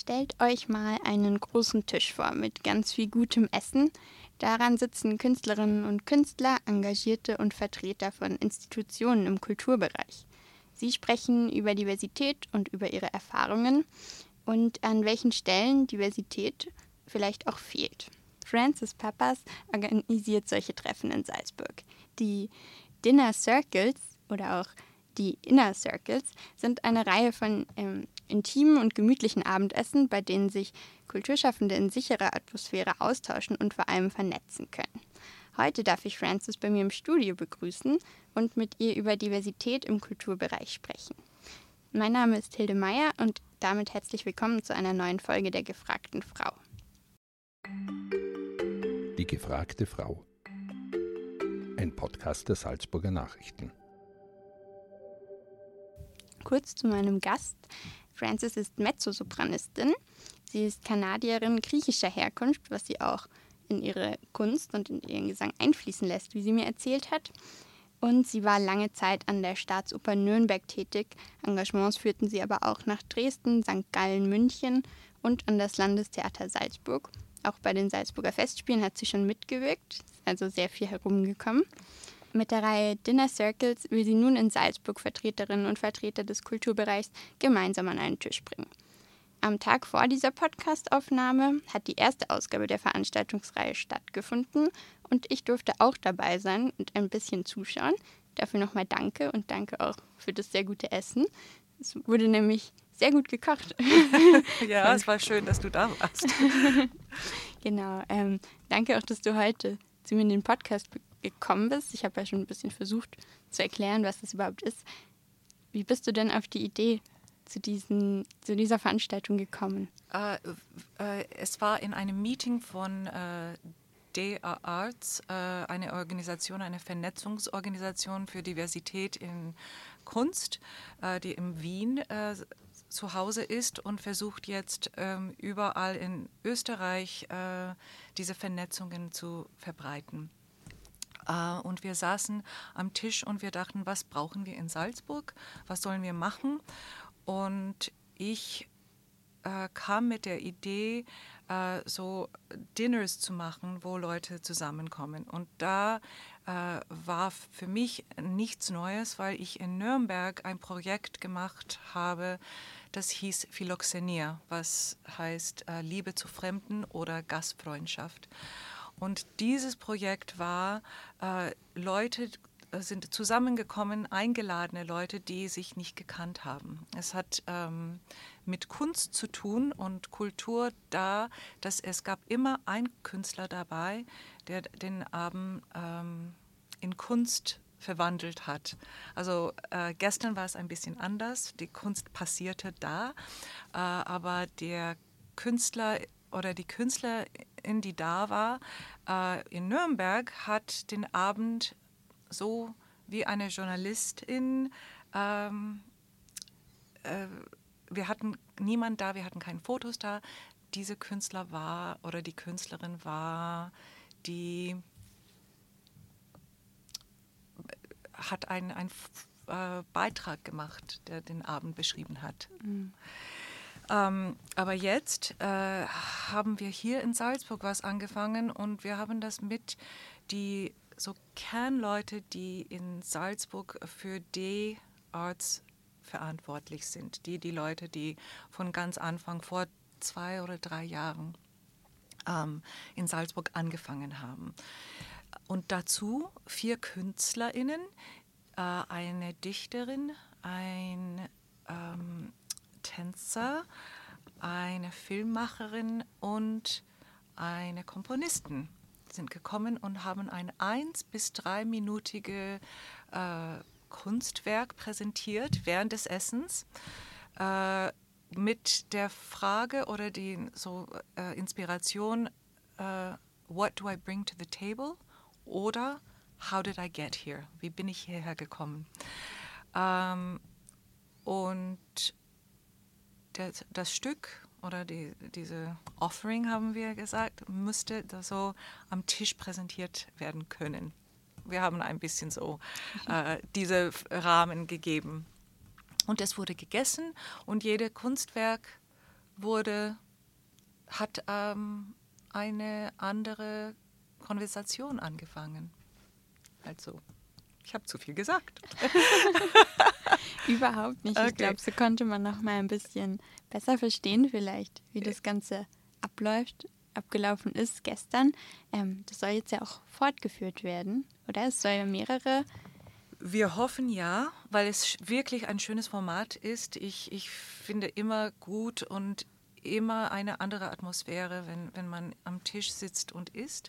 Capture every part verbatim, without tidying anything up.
Stellt euch mal einen großen Tisch vor mit ganz viel gutem Essen. Daran sitzen Künstlerinnen und Künstler, Engagierte und Vertreter von Institutionen im Kulturbereich. Sie sprechen über Diversität und über ihre Erfahrungen und an welchen Stellen Diversität vielleicht auch fehlt. Francis Pappas organisiert solche Treffen in Salzburg. Die Dinner Circles oder auch die Inner Circles sind eine Reihe von ähm, intimen und gemütlichen Abendessen, bei denen sich Kulturschaffende in sicherer Atmosphäre austauschen und vor allem vernetzen können. Heute darf ich Francis bei mir im Studio begrüßen und mit ihr über Diversität im Kulturbereich sprechen. Mein Name ist Hilde Meyer und damit herzlich willkommen zu einer neuen Folge der Gefragten Frau. Die gefragte Frau. Ein Podcast der Salzburger Nachrichten. Kurz zu meinem Gast. Francis ist Mezzosopranistin. Sie ist Kanadierin griechischer Herkunft, was sie auch in ihre Kunst und in ihren Gesang einfließen lässt, wie sie mir erzählt hat. Und sie war lange Zeit an der Staatsoper Nürnberg tätig. Engagements führten sie aber auch nach Dresden, Sankt Gallen, München und an das Landestheater Salzburg. Auch bei den Salzburger Festspielen hat sie schon mitgewirkt, also sehr viel herumgekommen. Mit der Reihe Dinner Circles will sie nun in Salzburg Vertreterinnen und Vertreter des Kulturbereichs gemeinsam an einen Tisch bringen. Am Tag vor dieser Podcast-Aufnahme hat die erste Ausgabe der Veranstaltungsreihe stattgefunden und ich durfte auch dabei sein und ein bisschen zuschauen. Dafür nochmal danke und danke auch für das sehr gute Essen. Es wurde nämlich sehr gut gekocht. Ja, es war schön, dass du da warst. Genau, ähm, danke auch, dass du heute zu mir in den Podcast gekommen bist. Ich habe ja schon ein bisschen versucht zu erklären, was das überhaupt ist. Wie bist du denn auf die Idee zu, diesen, zu dieser Veranstaltung gekommen? Äh, äh, es war in einem Meeting von äh, D A Arts, äh, eine Organisation, eine Vernetzungsorganisation für Diversität in Kunst, äh, die in Wien äh, zu Hause ist und versucht jetzt ähm, überall in Österreich äh, diese Vernetzungen zu verbreiten. Uh, und wir saßen am Tisch und wir dachten, was brauchen wir in Salzburg, was sollen wir machen? Und ich uh, kam mit der Idee, uh, so Dinners zu machen, wo Leute zusammenkommen. Und da uh, war für mich nichts Neues, weil ich in Nürnberg ein Projekt gemacht habe, das hieß Philoxenia, was heißt uh, Liebe zu Fremden oder Gastfreundschaft. Und dieses Projekt war, äh, Leute sind zusammengekommen, eingeladene Leute, die sich nicht gekannt haben. Es hat ähm, mit Kunst zu tun und Kultur da, dass es gab immer einen Künstler dabei, der den Abend ähm, in Kunst verwandelt hat. Also äh, gestern war es ein bisschen anders, die Kunst passierte da, äh, aber der Künstler oder die Künstlerin, die da war, äh, in Nürnberg, hat den Abend so wie eine Journalistin, ähm, äh, wir hatten niemand da, wir hatten keine Fotos da. Diese Künstler war oder die Künstlerin war, die hat einen, einen äh, Beitrag gemacht, der den Abend beschrieben hat. Mhm. Ähm, aber jetzt äh, haben wir hier in Salzburg was angefangen und wir haben das mit die so Kernleute, die in Salzburg für D-Arts verantwortlich sind. Die, die Leute, die von ganz Anfang vor zwei oder drei Jahren ähm, in Salzburg angefangen haben. Und dazu vier KünstlerInnen, äh, eine Dichterin, ein ähm, Tänzer, eine Filmmacherin und eine Komponistin sind gekommen und haben ein eins- bis dreiminütige äh, Kunstwerk präsentiert während des Essens äh, mit der Frage oder die so, äh, Inspiration, äh, what do I bring to the table? Oder how did I get here? Wie bin ich hierher gekommen? Ähm, und Das, das Stück oder die, diese Offering, haben wir gesagt, müsste so am Tisch präsentiert werden können. Wir haben ein bisschen so äh, diese Rahmen gegeben. Und es wurde gegessen und jedes Kunstwerk wurde, hat ähm, eine andere Konversation angefangen. Also, ich habe zu viel gesagt. Überhaupt nicht. Okay. Ich glaube, so konnte man noch mal ein bisschen besser verstehen vielleicht, wie das Ganze abläuft, abgelaufen ist gestern. Ähm, das soll jetzt ja auch fortgeführt werden, oder? Es soll ja mehrere... Wir hoffen ja, weil es wirklich ein schönes Format ist. Ich, ich finde immer gut und immer eine andere Atmosphäre, wenn, wenn man am Tisch sitzt und isst.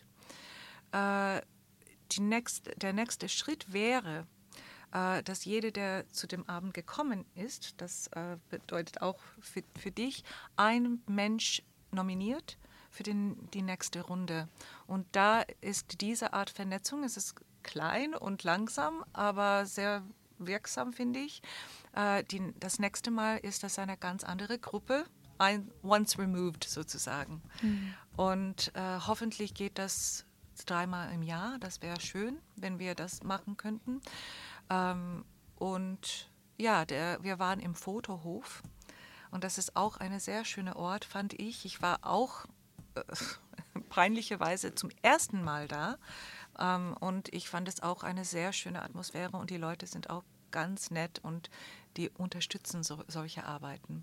Äh, die nächst, der nächste Schritt wäre, äh, dass jeder, der zu dem Abend gekommen ist, das äh, bedeutet auch für, für dich, ein Mensch nominiert für den, die nächste Runde. Und da ist diese Art Vernetzung, es ist klein und langsam, aber sehr wirksam, finde ich. Äh, die, das nächste Mal ist das eine ganz andere Gruppe, ein once removed sozusagen. Mhm. Und äh, hoffentlich geht das dreimal im Jahr. Das wäre schön, wenn wir das machen könnten. Ähm, und ja, der, wir waren im Fotohof und das ist auch ein sehr schöner Ort, fand ich. Ich war auch äh, peinlicherweise zum ersten Mal da. Um, und ich fand es auch eine sehr schöne Atmosphäre und die Leute sind auch ganz nett und die unterstützen so, solche Arbeiten.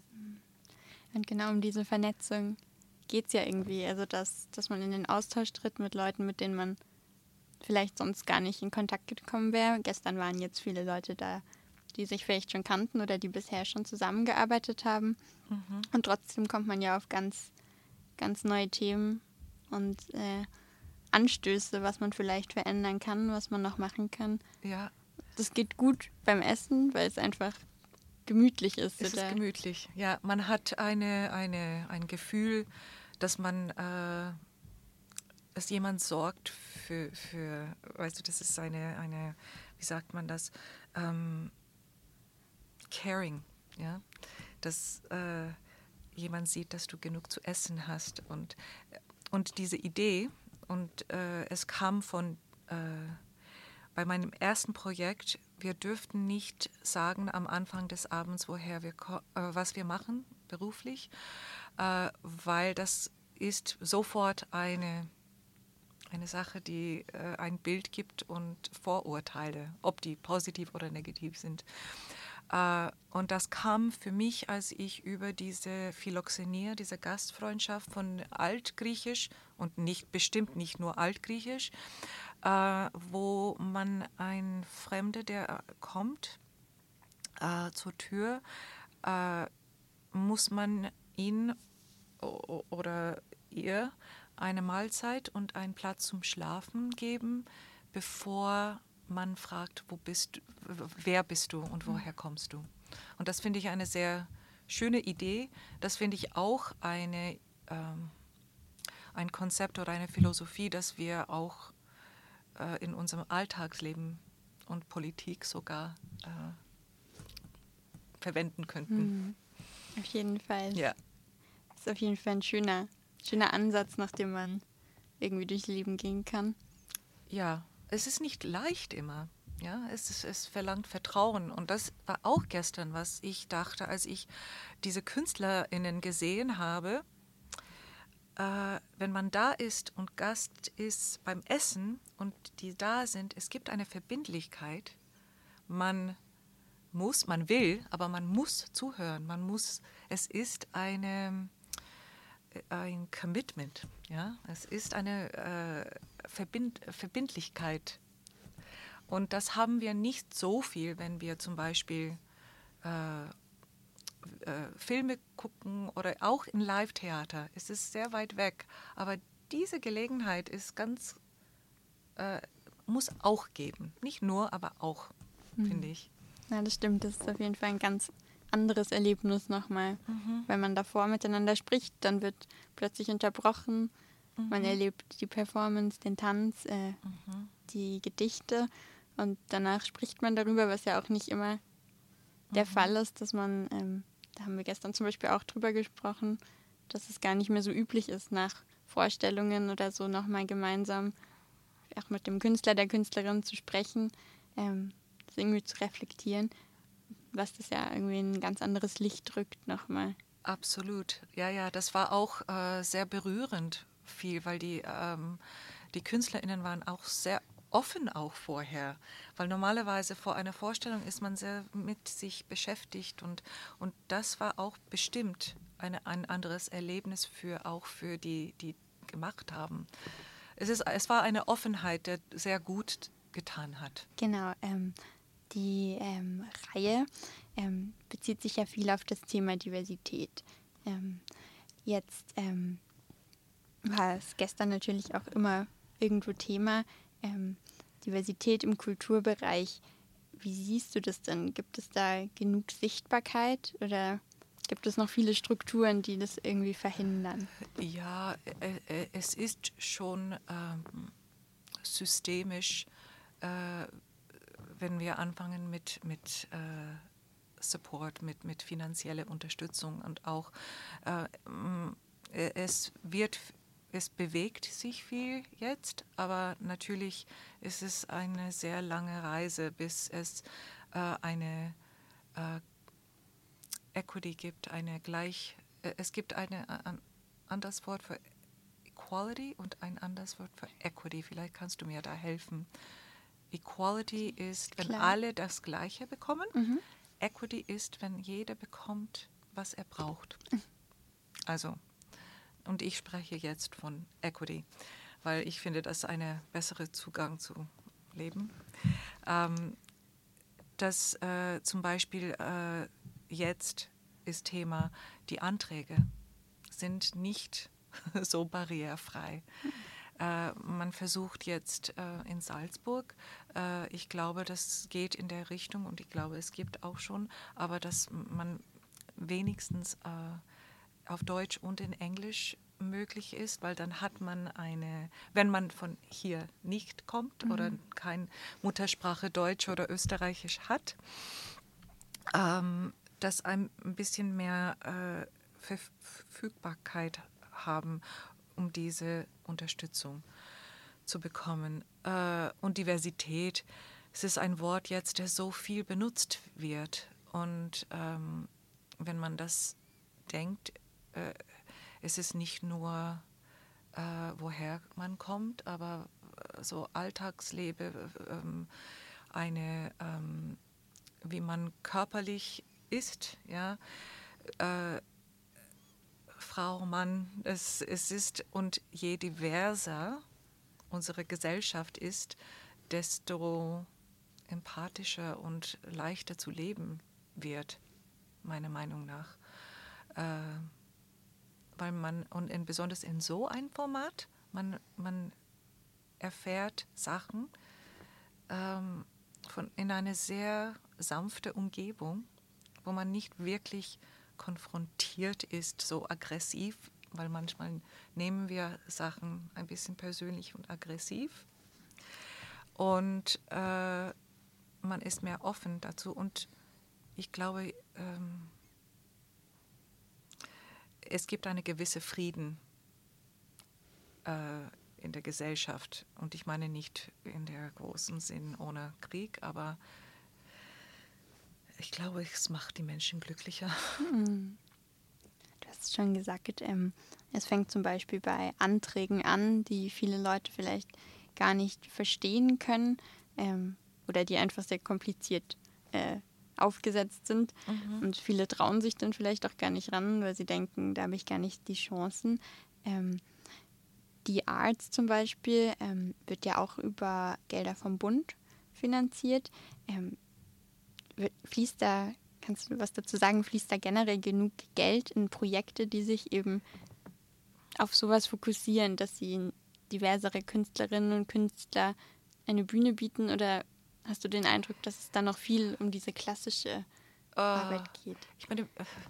Und genau um diese Vernetzung geht es ja irgendwie. Also, dass, dass man in den Austausch tritt mit Leuten, mit denen man vielleicht sonst gar nicht in Kontakt gekommen wäre. Gestern waren jetzt viele Leute da, die sich vielleicht schon kannten oder die bisher schon zusammengearbeitet haben. Mhm. Und trotzdem kommt man ja auf ganz, ganz neue Themen und äh, Anstöße, was man vielleicht verändern kann, was man noch machen kann. Ja. Das geht gut beim Essen, weil es einfach gemütlich ist. Es oder? ist gemütlich, ja. Man hat eine, eine, ein Gefühl, dass man, äh, dass jemand sorgt für, für, weißt du, das ist eine, eine wie sagt man das, ähm, caring, ja. Dass äh, jemand sieht, dass du genug zu essen hast. Und, und diese Idee, und äh, es kam von, äh, bei meinem ersten Projekt, wir dürften nicht sagen am Anfang des Abends, woher wir, äh, was wir machen beruflich, äh, weil das ist sofort eine, eine Sache, die äh, ein Bild gibt und Vorurteile, ob die positiv oder negativ sind. Uh, und das kam für mich, als ich über diese Philoxenie, diese Gastfreundschaft von Altgriechisch und nicht bestimmt nicht nur Altgriechisch, uh, wo man ein Fremder, der kommt uh, zur Tür, uh, muss man ihn oder ihr eine Mahlzeit und einen Platz zum Schlafen geben, bevor man fragt, wo bist, wer bist du und woher kommst du? Und das finde ich eine sehr schöne Idee. Das finde ich auch eine, ähm, ein Konzept oder eine Philosophie, das wir auch äh, in unserem Alltagsleben und Politik sogar äh, verwenden könnten. Mhm. Auf jeden Fall. Ja. Das ist auf jeden Fall ein schöner, schöner Ansatz, nach dem man irgendwie durchs Leben gehen kann. Ja. Es ist nicht leicht immer, ja, es, ist, es verlangt Vertrauen und das war auch gestern, was ich dachte, als ich diese KünstlerInnen gesehen habe, äh, wenn man da ist und Gast ist beim Essen und die da sind, es gibt eine Verbindlichkeit, man muss, man will, aber man muss zuhören, man muss, es ist eine, ein Commitment, ja, es ist eine äh, Verbind, Verbindlichkeit. Und das haben wir nicht so viel, wenn wir zum Beispiel äh, äh, Filme gucken oder auch im Live-Theater. Es ist sehr weit weg. Aber diese Gelegenheit ist ganz, äh, muss auch geben. Nicht nur, aber auch, mhm. finde ich. Ja, das stimmt. Das ist auf jeden Fall ein ganz anderes Erlebnis nochmal. Mhm. Wenn man davor miteinander spricht, dann wird plötzlich unterbrochen. Mhm. Man erlebt die Performance, den Tanz, äh, mhm. die Gedichte und danach spricht man darüber, was ja auch nicht immer der mhm. Fall ist, dass man, ähm, da haben wir gestern zum Beispiel auch drüber gesprochen, dass es gar nicht mehr so üblich ist, nach Vorstellungen oder so nochmal gemeinsam auch mit dem Künstler, der Künstlerin zu sprechen, ähm, das irgendwie zu reflektieren, was das ja irgendwie in ein ganz anderes Licht drückt nochmal. Absolut. Ja, ja, das war auch äh, sehr berührend viel, weil die, ähm, die KünstlerInnen waren auch sehr offen auch vorher, weil normalerweise vor einer Vorstellung ist man sehr mit sich beschäftigt und, und das war auch bestimmt eine, ein anderes Erlebnis für auch für die, die gemacht haben. Es, ist, es war eine Offenheit, die sehr gut getan hat. Genau, ähm, die ähm, Reihe ähm, bezieht sich ja viel auf das Thema Diversität. Ähm, jetzt ähm, war es gestern natürlich auch immer irgendwo Thema, ähm, Diversität im Kulturbereich. Wie siehst du das denn? Gibt es da genug Sichtbarkeit oder gibt es noch viele Strukturen, die das irgendwie verhindern? Ja, äh, äh, es ist schon ähm, systemisch, äh, wenn wir anfangen mit, mit äh, Support, mit, mit finanzieller Unterstützung und auch äh, es wird, es bewegt sich viel jetzt, aber natürlich ist es eine sehr lange Reise, bis es äh, eine äh, Equity gibt, eine gleich, äh, es gibt eine, ein anderes Wort für Equality und ein anderes Wort für Equity. Vielleicht kannst du mir da helfen. Equality ist, wenn Klar. alle das Gleiche bekommen. Mhm. Equity ist, wenn jeder bekommt, was er braucht. Also, und ich spreche jetzt von Equity, weil ich finde, das ist ein besserer Zugang zu Leben. Ähm, das äh, zum Beispiel äh, jetzt ist Thema, die Anträge sind nicht so barrierefrei. Äh, man versucht jetzt äh, in Salzburg, äh, ich glaube, das geht in der Richtung und ich glaube, es gibt auch schon, aber dass man wenigstens äh, auf Deutsch und in Englisch möglich ist, weil dann hat man eine, wenn man von hier nicht kommt mhm. oder kein Muttersprache Deutsch oder Österreichisch hat, ähm, dass ein bisschen mehr äh, Verfügbarkeit haben, um diese Unterstützung zu bekommen. Äh, und Diversität, es ist ein Wort jetzt, der so viel benutzt wird. Und ähm, wenn man das denkt, äh, es ist nicht nur, äh, woher man kommt, aber so Alltagsleben, ähm, eine, ähm, wie man körperlich ist, ja, äh, Frau, Mann, es, es ist, und je diverser unsere Gesellschaft ist, desto empathischer und leichter zu leben wird, meiner Meinung nach. Äh, weil man, und in, besonders in so einem Format, man, man erfährt Sachen ähm, von, in einer sehr sanfte Umgebung, wo man nicht wirklich konfrontiert ist, so aggressiv, weil manchmal nehmen wir Sachen ein bisschen persönlich und aggressiv. Und äh, man ist mehr offen dazu. Und ich glaube, ähm, es gibt eine gewisse Frieden äh, in der Gesellschaft. Und ich meine nicht in der großen Sinn ohne Krieg, aber ich glaube, es macht die Menschen glücklicher. Mhm. Du hast schon gesagt, ähm, es fängt zum Beispiel bei Anträgen an, die viele Leute vielleicht gar nicht verstehen können ähm, oder die einfach sehr kompliziert äh, aufgesetzt sind. Mhm. Und viele trauen sich dann vielleicht auch gar nicht ran, weil sie denken, da habe ich gar nicht die Chancen. Ähm, die Arts zum Beispiel ähm, wird ja auch über Gelder vom Bund finanziert. Ähm, fließt da, kannst du was dazu sagen, fließt da generell genug Geld in Projekte, die sich eben auf sowas fokussieren, dass sie diversere Künstlerinnen und Künstler eine Bühne bieten, oder hast du den Eindruck, dass es da noch viel um diese klassische uh, Arbeit geht? Ich meine,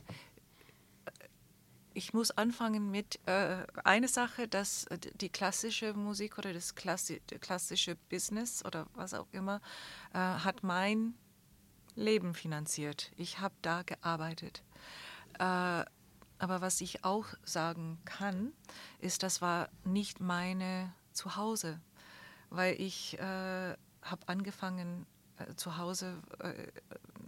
ich muss anfangen mit äh, einer Sache, dass die klassische Musik oder das klassi- klassische Business oder was auch immer äh, hat mein Leben finanziert. Ich habe da gearbeitet. Äh, aber was ich auch sagen kann, ist, das war nicht meine Zuhause, weil ich äh, habe angefangen äh, zu Hause äh,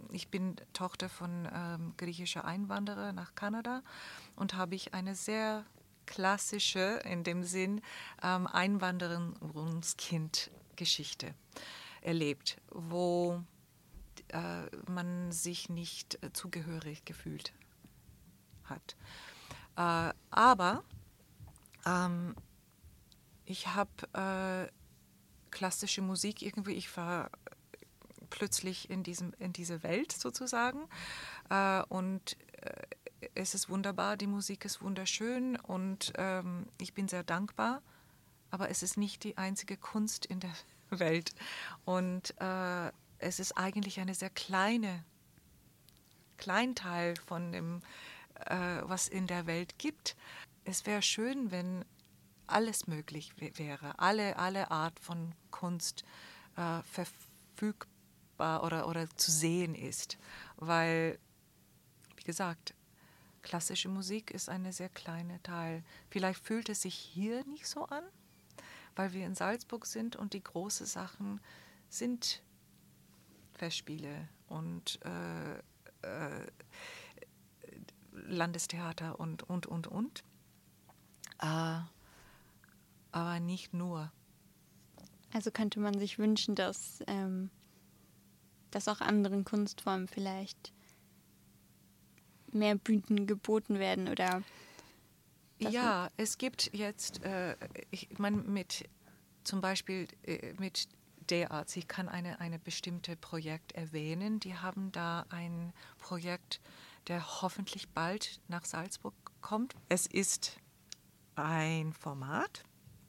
ich bin Tochter von ähm, griechischer Einwanderer nach Kanada und habe ich eine sehr klassische, in dem Sinn, ähm, Einwanderungskind-Geschichte erlebt, wo äh, man sich nicht äh, zugehörig gefühlt hat. Äh, aber ähm, ich habe äh, klassische Musik irgendwie, ich war plötzlich in, diesem, in diese Welt sozusagen äh, und äh, es ist wunderbar, die Musik ist wunderschön und ähm, ich bin sehr dankbar, aber es ist nicht die einzige Kunst in der Welt und äh, es ist eigentlich eine sehr kleine Kleinteil von dem, äh, was in der Welt gibt. Es wäre schön, wenn alles möglich w- wäre, alle, alle Art von Kunst äh, verfügbar oder, oder zu sehen ist, weil, wie gesagt, klassische Musik ist eine sehr kleine Teil. Vielleicht fühlt es sich hier nicht so an, weil wir in Salzburg sind und die großen Sachen sind Festspiele und äh, äh, Landestheater und, und, und, und. Äh, aber nicht nur. Also könnte man sich wünschen, dass, ähm, dass auch anderen Kunstformen vielleicht mehr Bühnen geboten werden oder Ja, es gibt jetzt, äh, ich meine, mit zum Beispiel äh, mit derart, ich kann eine, eine bestimmte Projekt erwähnen. Die haben da ein Projekt, der hoffentlich bald nach Salzburg kommt. Es ist ein Format,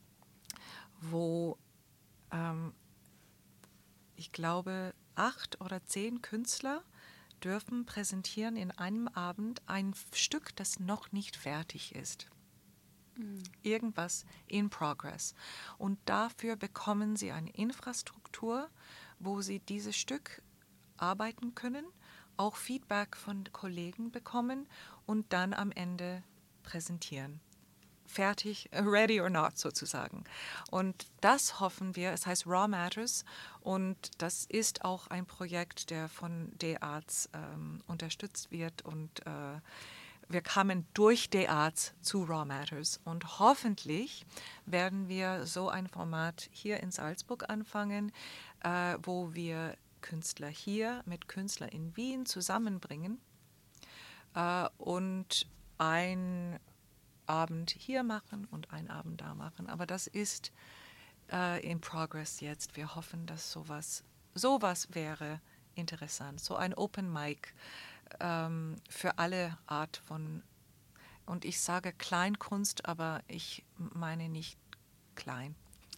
wo ähm, ich glaube, acht oder zehn Künstler dürfen präsentieren in einem Abend ein Stück, das noch nicht fertig ist. Mhm. Irgendwas in progress. Und dafür bekommen sie eine Infrastruktur, wo sie dieses Stück arbeiten können, auch Feedback von Kollegen bekommen und dann am Ende präsentieren. Fertig, ready or not sozusagen. Und das hoffen wir, es heißt Raw Matters und das ist auch ein Projekt, der von derart ähm, unterstützt wird und äh, wir kamen durch derart zu Raw Matters und hoffentlich werden wir so ein Format hier in Salzburg anfangen, äh, wo wir Künstler hier mit Künstlern in Wien zusammenbringen äh, und ein Abend hier machen und einen Abend da machen. Aber das ist äh, in progress jetzt. Wir hoffen, dass sowas, sowas wäre interessant. So ein Open Mic ähm, für alle Art von, und ich sage Kleinkunst, aber ich meine nicht klein.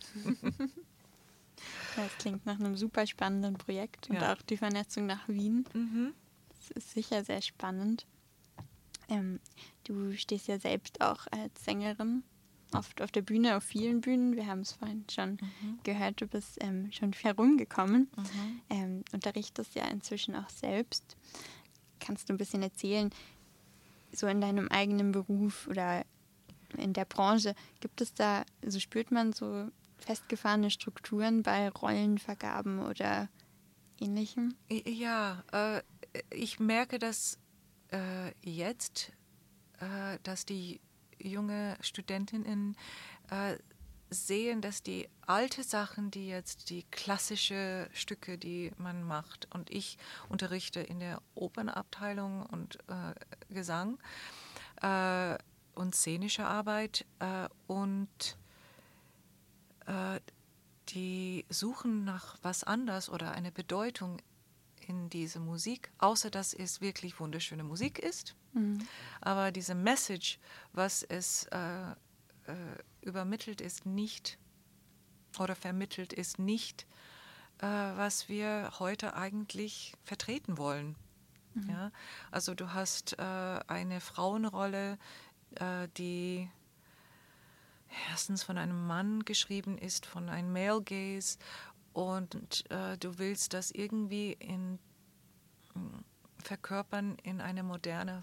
Das klingt nach einem super spannenden Projekt und Ja. auch die Vernetzung nach Wien. Mhm. Das ist sicher sehr spannend. Ähm, du stehst ja selbst auch als Sängerin oft auf der Bühne, auf vielen Bühnen. Wir haben es vorhin schon Mhm. gehört, du bist ähm, schon herumgekommen. Mhm. Ähm, unterrichtest ja inzwischen auch selbst. Kannst du ein bisschen erzählen, so in deinem eigenen Beruf oder in der Branche, gibt es da, so spürt man so festgefahrene Strukturen bei Rollenvergaben oder Ähnlichem? Ja, äh, ich merke das äh, jetzt, äh, dass die junge Studentinnen äh, sehen, dass die alte Sachen, die jetzt die klassische Stücke, die man macht, und ich unterrichte in der Opernabteilung und äh, Gesang äh, und szenische Arbeit äh, und äh, die suchen nach was anderes oder eine Bedeutung in diese Musik, außer dass es wirklich wunderschöne Musik ist. Mhm. Aber diese Message, was es äh, äh, übermittelt ist, nicht oder vermittelt ist nicht, äh, was wir heute eigentlich vertreten wollen. Mhm. Ja? Also du hast äh, eine Frauenrolle, äh, die erstens von einem Mann geschrieben ist, von einem Male Gaze und äh, du willst das irgendwie in, in, verkörpern in eine moderne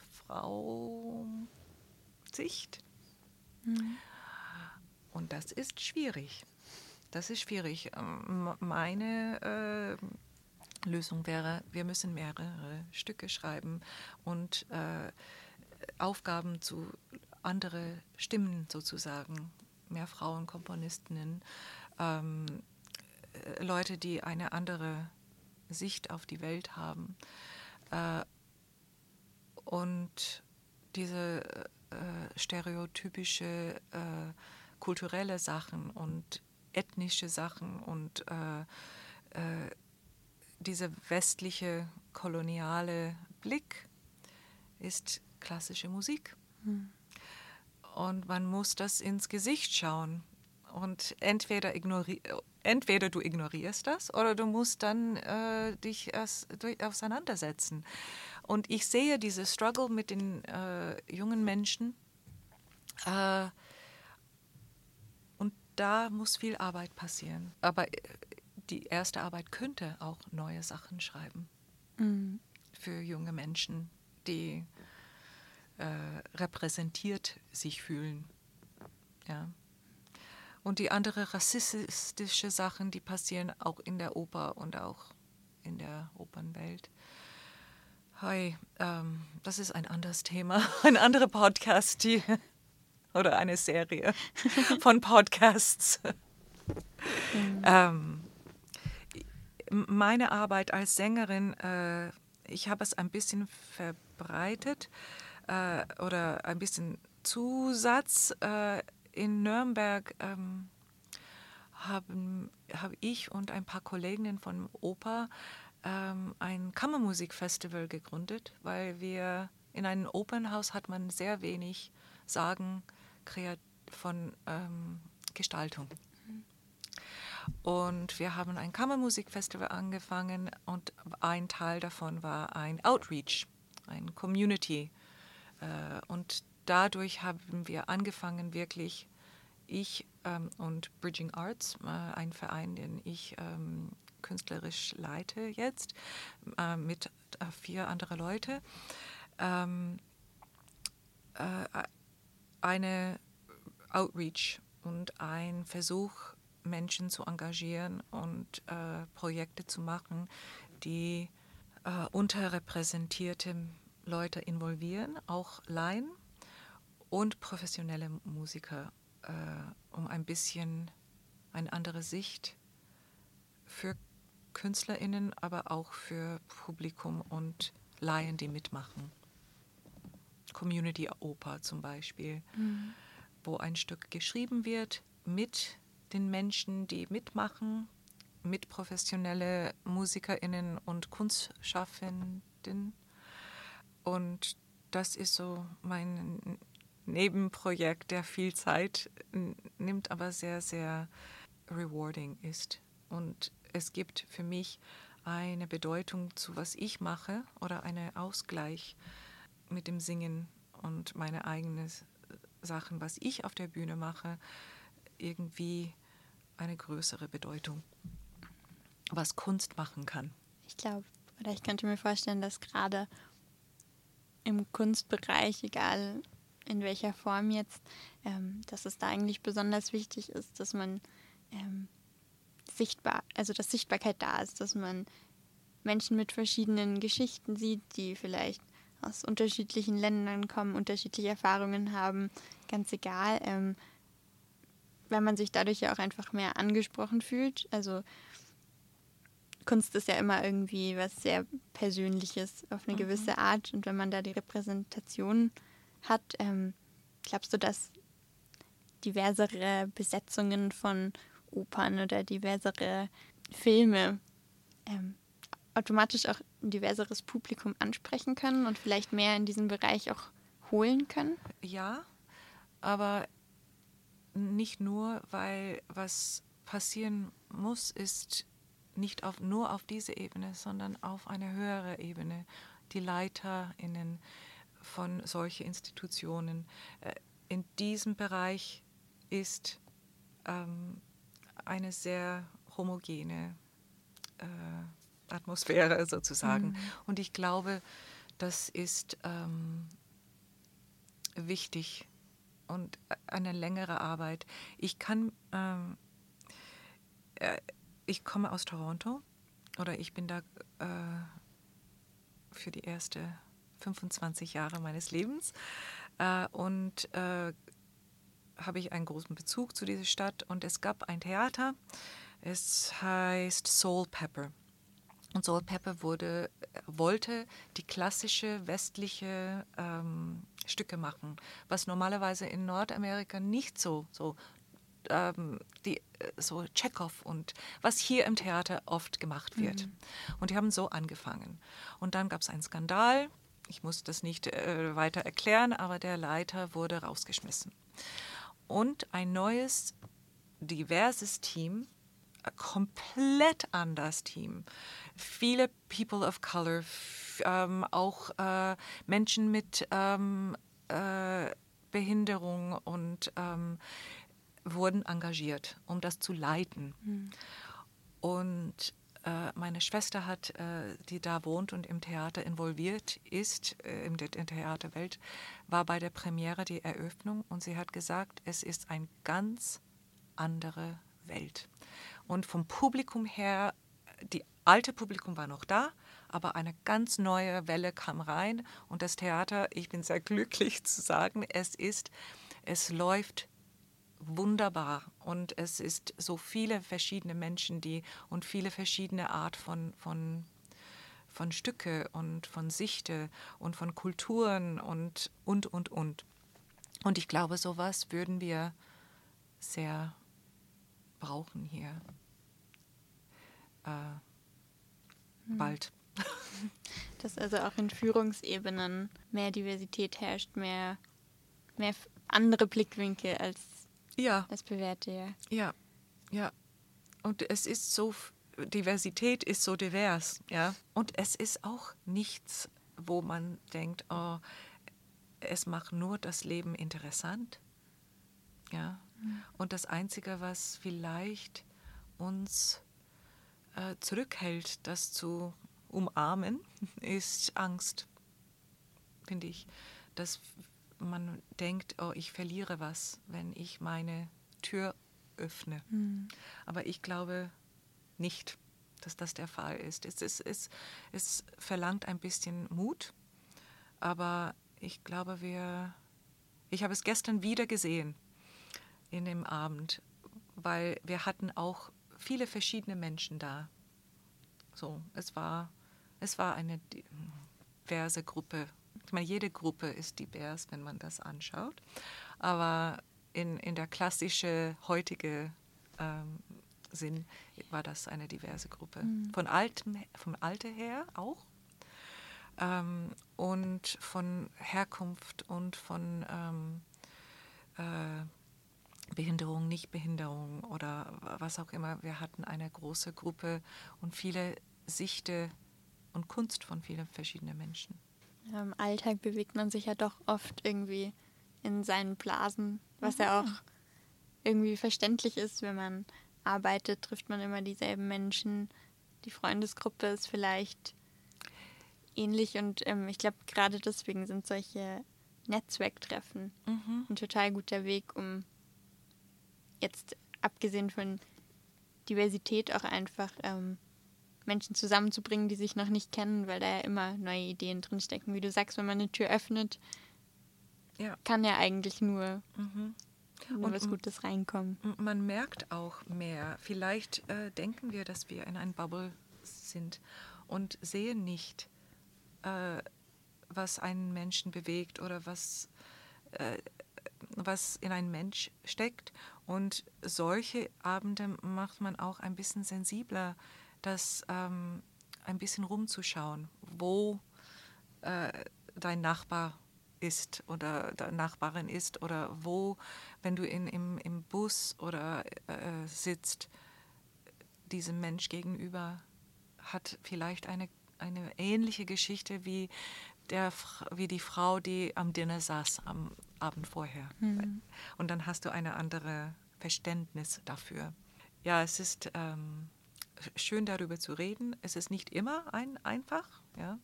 Frau-Sicht. Mhm. Und das ist schwierig. Das ist schwierig. Meine, äh, Lösung wäre, wir müssen mehrere Stücke schreiben und äh, Aufgaben zu andere Stimmen sozusagen, mehr Frauenkomponistinnen, ähm, Leute, die eine andere Sicht auf die Welt haben. Äh, und diese äh, stereotypische äh, kulturelle Sachen und ethnische Sachen und äh, äh, dieser westliche koloniale Blick ist klassische Musik. Hm. Und man muss das ins Gesicht schauen. Und entweder, ignori- entweder du ignorierst das oder du musst dann äh, dich erst durch, auseinandersetzen. Und ich sehe diese Struggle mit den äh, jungen Menschen. Äh, und da muss viel Arbeit passieren. Aber die erste Arbeit könnte auch neue Sachen schreiben. Mhm. Für junge Menschen, die äh, repräsentiert sich fühlen. Ja. Und die anderen rassistische Sachen, die passieren auch in der Oper und auch in der Opernwelt. Hi, ähm, das ist ein anderes Thema, ein anderer Podcast die, oder eine Serie von Podcasts. Mhm. ähm, meine Arbeit als Sängerin, äh, ich habe es ein bisschen verbreitet äh, oder ein bisschen Zusatz. Äh, in Nürnberg ähm, haben hab ich und ein paar Kolleginnen von Oper ähm, ein Kammermusikfestival gegründet, weil wir in einem Opernhaus hat man sehr wenig Sagen von ähm, Gestaltung. Und wir haben ein Kammermusikfestival angefangen und ein Teil davon war ein Outreach, ein Community. Und dadurch haben wir angefangen, wirklich, ich ähm, und Bridging Arts, äh, ein Verein, den ich ähm, künstlerisch leite jetzt, äh, mit äh, vier anderen Leuten, ähm, äh, eine Outreach und ein Versuch, Menschen zu engagieren und äh, Projekte zu machen, die äh, unterrepräsentierte Leute involvieren, auch Laien und professionelle Musiker, äh, um ein bisschen eine andere Sicht für KünstlerInnen, aber auch für Publikum und Laien, die mitmachen. Community Oper zum Beispiel, mhm. wo ein Stück geschrieben wird mit den Menschen, die mitmachen, mit professionelle MusikerInnen und Kunstschaffenden. Und das ist so mein Nebenprojekt, der viel Zeit nimmt, aber sehr, sehr rewarding ist. Und es gibt für mich eine Bedeutung zu, was ich mache oder einen Ausgleich mit dem Singen und meine eigenen Sachen, was ich auf der Bühne mache, irgendwie eine größere Bedeutung, was Kunst machen kann. Ich glaube, oder ich könnte mir vorstellen, dass gerade im Kunstbereich, egal in welcher Form jetzt, ähm, dass es da eigentlich besonders wichtig ist, dass man ähm, sichtbar, also dass Sichtbarkeit da ist, dass man Menschen mit verschiedenen Geschichten sieht, die vielleicht aus unterschiedlichen Ländern kommen, unterschiedliche Erfahrungen haben, ganz egal, ähm, weil man sich dadurch ja auch einfach mehr angesprochen fühlt. Also Kunst ist ja immer irgendwie was sehr Persönliches auf eine mhm. gewisse Art. Und wenn man da die Repräsentation hat, ähm, glaubst du, dass diversere Besetzungen von Opern oder diversere Filme ähm, automatisch auch ein diverseres Publikum ansprechen können und vielleicht mehr in diesem Bereich auch holen können? Ja, aber nicht nur, weil was passieren muss, ist nicht auf, nur auf dieser Ebene, sondern auf einer höheren Ebene. Die LeiterInnen von solchen Institutionen. In diesem Bereich ist ähm, eine sehr homogene äh, Atmosphäre sozusagen. Mhm. Und ich glaube, das ist ähm, wichtig und eine längere Arbeit. Ich kann, ähm, äh, ich komme aus Toronto oder ich bin da äh, für die ersten fünfundzwanzig Jahre meines Lebens äh, und äh, habe ich einen großen Bezug zu dieser Stadt. Und es gab ein Theater, es heißt Soul Pepper. Und Soul Pepper wurde, wollte die klassische westliche ähm, Stücke machen, was normalerweise in Nordamerika nicht so, so, ähm, die, so Tschechow und was hier im Theater oft gemacht wird. Mhm. Und die haben so angefangen. Und dann gab es einen Skandal. Ich muss das nicht äh, weiter erklären, aber der Leiter wurde rausgeschmissen. Und ein neues, diverses Team, ein komplett anderes Team. Viele People of Color, f- ähm, auch äh, Menschen mit ähm, äh, Behinderung und ähm, wurden engagiert, um das zu leiten. Mhm. Und äh, meine Schwester hat, äh, die da wohnt und im Theater involviert ist, äh, in der Theaterwelt, war bei der Premiere die Eröffnung und sie hat gesagt, es ist eine ganz andere Welt. Und vom Publikum her, die alte Publikum war noch da, aber eine ganz neue Welle kam rein und das Theater, ich bin sehr glücklich zu sagen, es ist, es läuft wunderbar und es ist so viele verschiedene Menschen, die und viele verschiedene Art von, von, von Stücke und von Sichte und von Kulturen und, und, und, und. Und ich glaube, sowas würden wir sehr brauchen hier. Äh, hm. Bald. Dass also auch in Führungsebenen mehr Diversität herrscht, mehr, mehr andere Blickwinkel als ja. das Bewährte. Ja. ja, ja. Und es ist so, Diversität ist so divers, ja. Und es ist auch nichts, wo man denkt, oh, es macht nur das Leben interessant. Ja. Mhm. Und das Einzige, was vielleicht uns äh, zurückhält, das zu umarmen, ist Angst, finde ich. Dass man denkt, oh, ich verliere was, wenn ich meine Tür öffne. Mhm. Aber ich glaube nicht, dass das der Fall ist. Es, es, es, es verlangt ein bisschen Mut, aber ich glaube, wir, ich habe es gestern wieder gesehen in dem Abend, weil wir hatten auch viele verschiedene Menschen da. So, es war, es war eine diverse Gruppe. Ich meine, jede Gruppe ist divers, wenn man das anschaut. Aber in, in der klassischen heutige ähm, Sinn war das eine diverse Gruppe. Mhm. Von altem, vom Alter her auch. Ähm, und von Herkunft und von ähm, äh, Behinderung, Nichtbehinderung oder was auch immer. Wir hatten eine große Gruppe und viele Sichte und Kunst von vielen verschiedenen Menschen. Im Alltag bewegt man sich ja doch oft irgendwie in seinen Blasen, was mhm. ja auch irgendwie verständlich ist, wenn man arbeitet, trifft man immer dieselben Menschen. Die Freundesgruppe ist vielleicht ähnlich und ähm, ich glaube, gerade deswegen sind solche Netzwerktreffen mhm. ein total guter Weg, um jetzt abgesehen von Diversität auch einfach ähm, Menschen zusammenzubringen, die sich noch nicht kennen, weil da ja immer neue Ideen drinstecken. Wie du sagst, wenn man eine Tür öffnet, ja. kann ja eigentlich nur, mhm. nur und was Gutes reinkommen. Man merkt auch mehr. Vielleicht äh, denken wir, dass wir in einer Bubble sind und sehen nicht, äh, was einen Menschen bewegt oder was, äh, was in einem Mensch steckt. Und solche Abende macht man auch ein bisschen sensibler, das ähm, ein bisschen rumzuschauen, wo äh, dein Nachbar ist oder deine Nachbarin ist oder wo, wenn du in, im, im Bus oder äh, sitzt, diesem Mensch gegenüber hat vielleicht eine, eine ähnliche Geschichte wie, der, wie die Frau, die am Dinner saß am Abend vorher. Mhm. Und dann hast du eine andere Verständnis dafür. Ja, es ist ähm, schön, darüber zu reden. Es ist nicht immer ein, einfach, ja.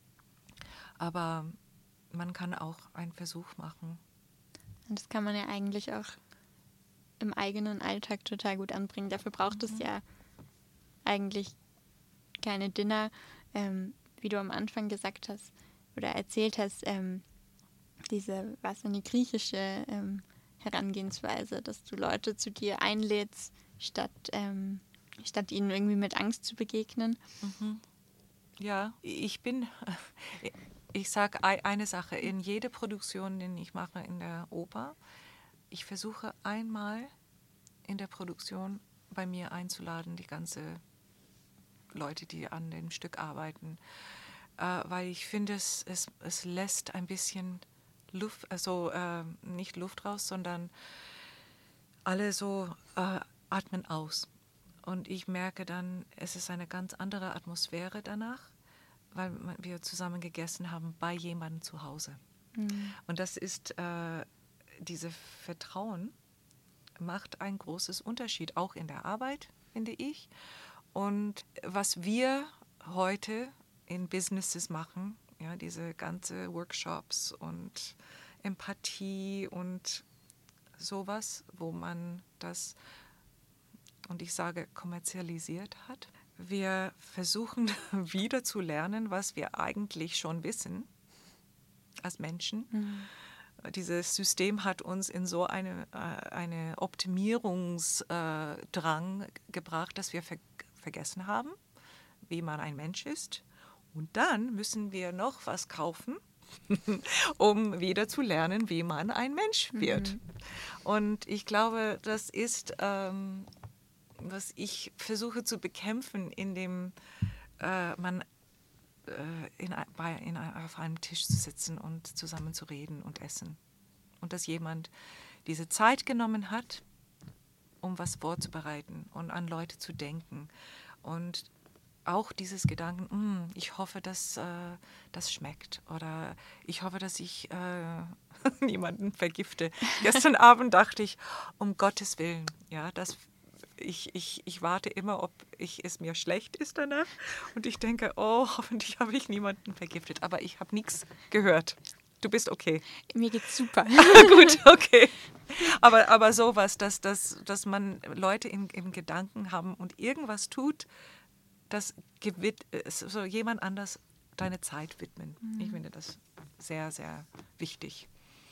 Aber man kann auch einen Versuch machen. Und das kann man ja eigentlich auch im eigenen Alltag total gut anbringen. Dafür braucht mhm. es ja eigentlich kleine Dinner, ähm, wie du am Anfang gesagt hast oder erzählt hast, ähm, diese, was eine griechische ähm, Herangehensweise, dass du Leute zu dir einlädst, statt, ähm, statt ihnen irgendwie mit Angst zu begegnen. Mhm. Ja, ich bin, ich sage eine Sache, in jede Produktion, die ich mache in der Oper, ich versuche einmal in der Produktion bei mir einzuladen, die ganze Leute, die an dem Stück arbeiten, äh, weil ich finde, es, es, es lässt ein bisschen Luft, also äh, nicht Luft raus, sondern alle so äh, atmen aus. Und ich merke dann, es ist eine ganz andere Atmosphäre danach, weil wir zusammen gegessen haben bei jemandem zu Hause. Mhm. Und das ist, äh, diese Vertrauen macht einen großen Unterschied, auch in der Arbeit, finde ich. Und was wir heute in Businesses machen, ja, diese ganze Workshops und Empathie und sowas, wo man das, und ich sage, kommerzialisiert hat. Wir versuchen wieder zu lernen, was wir eigentlich schon wissen als Menschen. Mhm. Dieses System hat uns in so eine, eine Optimierungsdrang gebracht, dass wir ver- vergessen haben, wie man ein Mensch ist. Und dann müssen wir noch was kaufen, um wieder zu lernen, wie man ein Mensch wird. Mhm. Und ich glaube, das ist, ähm, was ich versuche zu bekämpfen, indem äh, man äh, in, bei, in, auf einem Tisch zu sitzen und zusammen zu reden und essen. Und dass jemand diese Zeit genommen hat, um was vorzubereiten und an Leute zu denken. Und auch dieses Gedanken, mm, ich hoffe, dass äh, das schmeckt oder ich hoffe, dass ich äh, niemanden vergifte. Gestern Abend dachte ich, um Gottes Willen, ja, das, ich, ich, ich warte immer, ob ich, es mir schlecht ist danach und ich denke, oh, hoffentlich habe ich niemanden vergiftet, aber ich habe nichts gehört. Du bist okay. Mir geht's super. Gut, okay. Aber, aber sowas, dass, dass, dass man Leute im, im Gedanken haben und irgendwas tut, dass so jemand anders deine Zeit widmen. Mhm. Ich finde das sehr, sehr wichtig.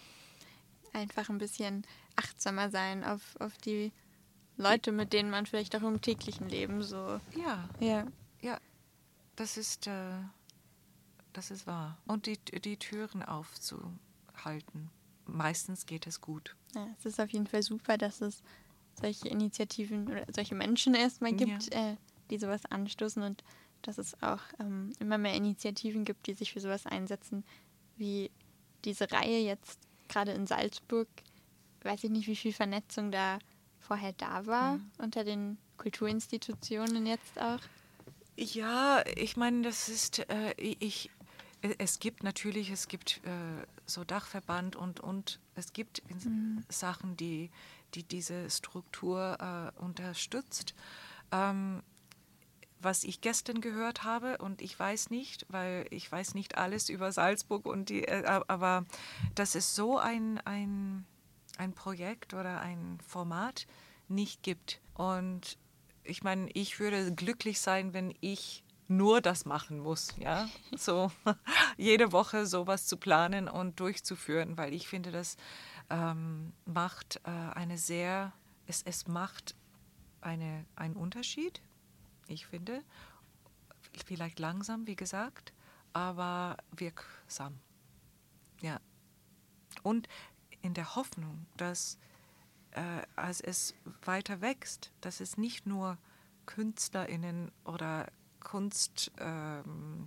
Einfach ein bisschen achtsamer sein auf, auf die Leute, mit denen man vielleicht auch im täglichen Leben so... Ja, ja, ja, das ist, äh, das ist wahr. Und die, die Türen aufzuhalten. Meistens geht es gut. Ja, es ist auf jeden Fall super, dass es solche Initiativen oder solche Menschen erstmal gibt, ja. äh, die sowas anstoßen und dass es auch ähm, immer mehr Initiativen gibt, die sich für sowas einsetzen, wie diese Reihe jetzt gerade in Salzburg. Weiß ich nicht, wie viel Vernetzung da vorher da war, mhm. unter den Kulturinstitutionen jetzt auch. Ja, ich meine, das ist, äh, ich, es gibt natürlich, es gibt äh, so Dachverband und, und es gibt mhm. Sachen, die, die diese Struktur äh, unterstützt. Ähm, was ich gestern gehört habe, und ich weiß nicht, weil ich weiß nicht alles über Salzburg, und die, äh, aber dass es so ein, ein, ein Projekt oder ein Format nicht gibt. Und ich meine, ich würde glücklich sein, wenn ich nur das machen muss, ja, so jede Woche sowas zu planen und durchzuführen, weil ich finde, das ähm, macht äh, eine sehr, es, es macht eine, einen Unterschied. Ich finde, vielleicht langsam, wie gesagt, aber wirksam. Ja. Und in der Hoffnung, dass äh, als es weiter wächst, dass es nicht nur KünstlerInnen oder Kunst, ähm,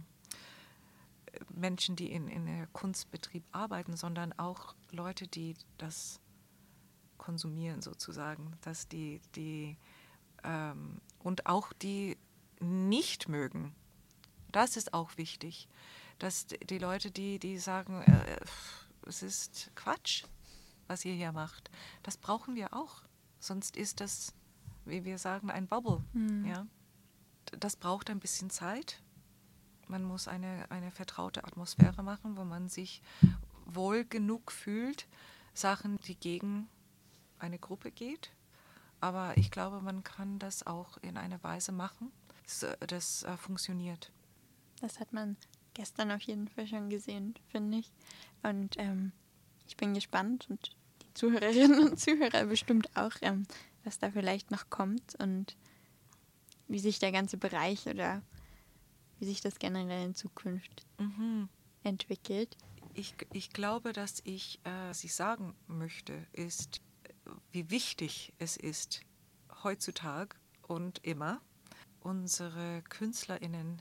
Menschen, die in, in der Kunstbetrieb arbeiten, sondern auch Leute, die das konsumieren sozusagen, dass die, die ähm, und auch die nicht mögen. Das ist auch wichtig, dass die Leute, die, die sagen, äh, es ist Quatsch, was ihr hier macht, das brauchen wir auch. Sonst ist das, wie wir sagen, ein Bubble. Mhm. Ja? Das braucht ein bisschen Zeit. Man muss eine, eine vertraute Atmosphäre machen, wo man sich wohl genug fühlt, Sachen, die gegen eine Gruppe geht. Aber ich glaube, man kann das auch in einer Weise machen, das, das äh, funktioniert. Das hat man gestern auf jeden Fall schon gesehen, finde ich. Und ähm, ich bin gespannt und die Zuhörerinnen und Zuhörer bestimmt auch, ähm, was da vielleicht noch kommt und wie sich der ganze Bereich oder wie sich das generell in Zukunft Mhm. entwickelt. Ich, ich glaube, dass ich, äh, was ich sagen möchte, ist, wie wichtig es ist, heutzutage und immer, unsere KünstlerInnen,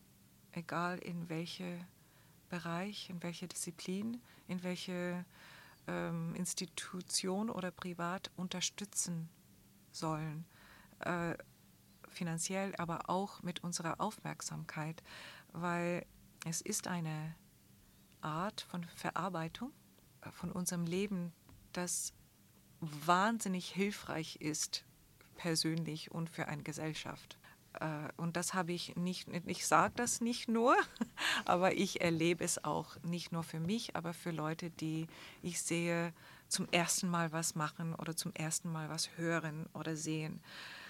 egal in welche Bereich, in welche Disziplin, in welche ähm, Institution oder privat unterstützen sollen. Äh, finanziell, aber auch mit unserer Aufmerksamkeit, weil es ist eine Art von Verarbeitung von unserem Leben, das wahnsinnig hilfreich ist, persönlich und für eine Gesellschaft. Und das habe ich nicht, ich sage das nicht nur, aber ich erlebe es auch nicht nur für mich, aber für Leute, die ich sehe, zum ersten Mal was machen oder zum ersten Mal was hören oder sehen.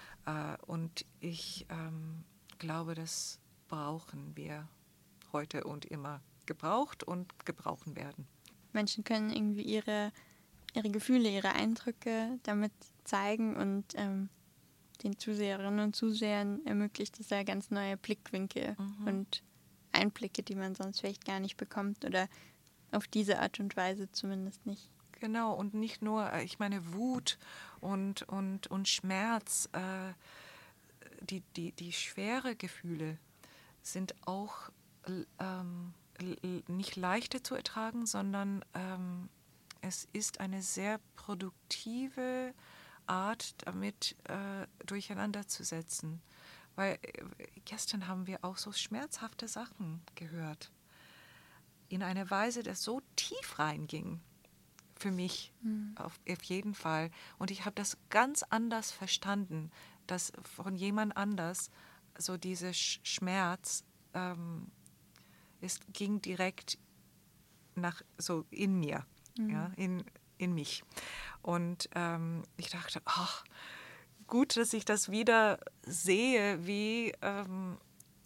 Und ich ähm, glaube, das brauchen wir heute und immer gebraucht und gebrauchen werden. Menschen können irgendwie ihre, ihre Gefühle, ihre Eindrücke damit zeigen und ähm, den Zuseherinnen und Zusehern ermöglicht es ja ganz neue Blickwinkel Mhm. und Einblicke, die man sonst vielleicht gar nicht bekommt oder auf diese Art und Weise zumindest nicht. Genau, und nicht nur, ich meine, Wut und, und, und Schmerz, äh, die, die, die schwere Gefühle sind auch ähm, nicht leichter zu ertragen, sondern ähm, es ist eine sehr produktive Art, damit äh, durcheinander zu setzen. Weil äh, gestern haben wir auch so schmerzhafte Sachen gehört. In einer Weise, das so tief reinging. Für mich mhm. auf, auf jeden Fall. Und ich habe das ganz anders verstanden, dass von jemand anders so dieser Sch- Schmerz ähm, es ging direkt nach so in mir, mhm. ja, in, in mich. Und ähm, ich dachte, ach, gut, dass ich das wieder sehe, wie, ähm,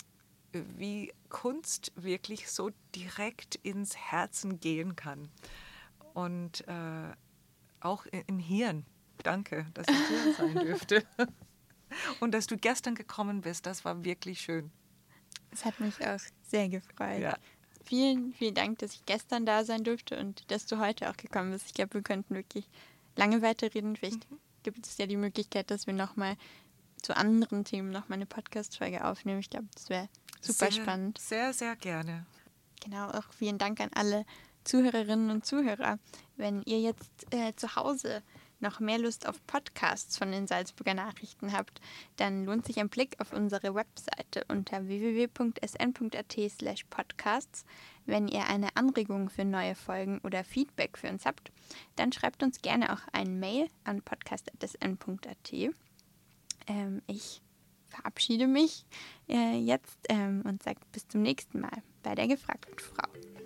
wie Kunst wirklich so direkt ins Herzen gehen kann. Und äh, auch im Hirn. Danke, dass ich hier sein dürfte. Und dass du gestern gekommen bist, das war wirklich schön. Es hat mich auch sehr gefreut. Ja. Vielen, vielen Dank, dass ich gestern da sein durfte und dass du heute auch gekommen bist. Ich glaube, wir könnten wirklich lange weiterreden. Vielleicht mhm. gibt es ja die Möglichkeit, dass wir nochmal zu anderen Themen nochmal eine Podcast-Folge aufnehmen. Ich glaube, das wäre super sehr, spannend. Sehr, sehr gerne. Genau, auch vielen Dank an alle Zuhörerinnen und Zuhörer. Wenn ihr jetzt äh, zu Hause noch mehr Lust auf Podcasts von den Salzburger Nachrichten habt, dann lohnt sich ein Blick auf unsere Webseite unter w w w punkt s n punkt a t slash podcasts. Wenn ihr eine Anregung für neue Folgen oder Feedback für uns habt, dann schreibt uns gerne auch ein Mail an podcast at s n punkt a t. Ähm, ich verabschiede mich äh, jetzt ähm, und sage bis zum nächsten Mal bei der gefragten Frau.